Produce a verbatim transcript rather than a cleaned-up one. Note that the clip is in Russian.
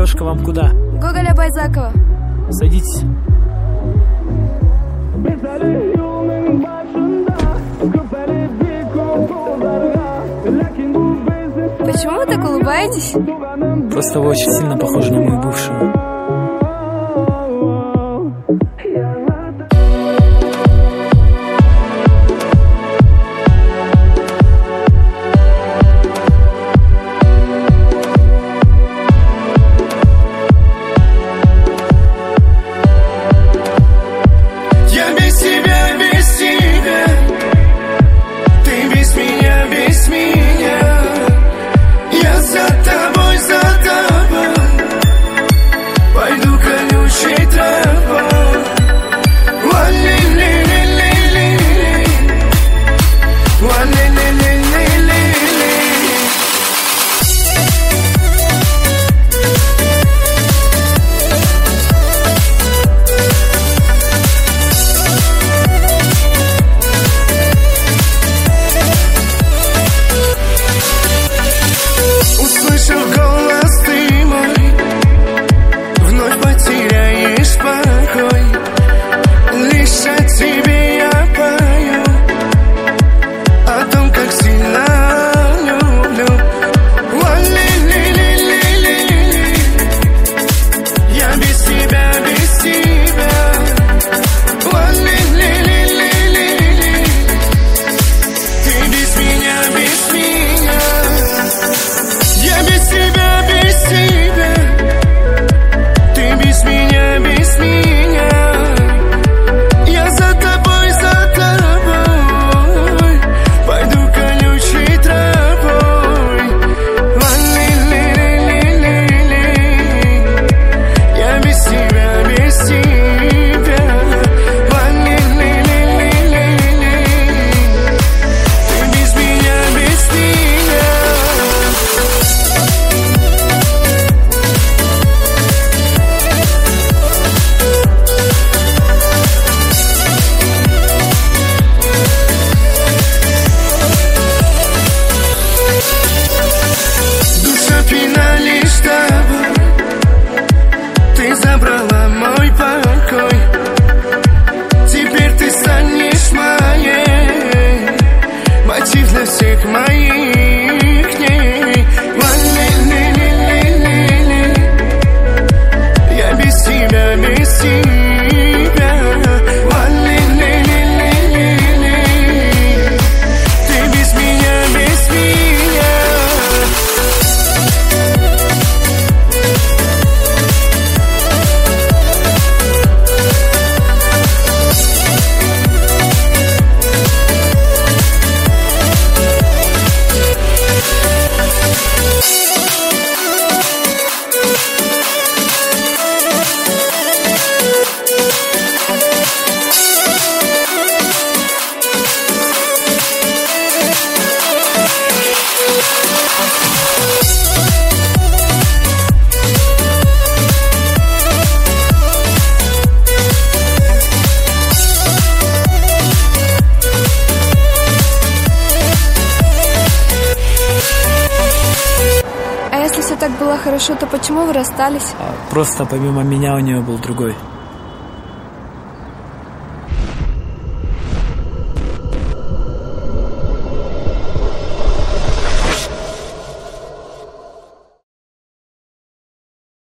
Девушка, вам куда? Гоголя Байзакова. Садитесь. Почему вы так улыбаетесь? Просто вы очень сильно похожи на мою бывшую. Забрала мой покой, теперь ты станешь моей, мотив для всех моих дней. Ла-ли-ли-ли-ли-ли, я без тебя, без тебя. Ла-ли-ли-ли-ли-ли, ты без меня, без меня. А если все так было хорошо, то почему вы расстались? Просто помимо меня у нее был другой.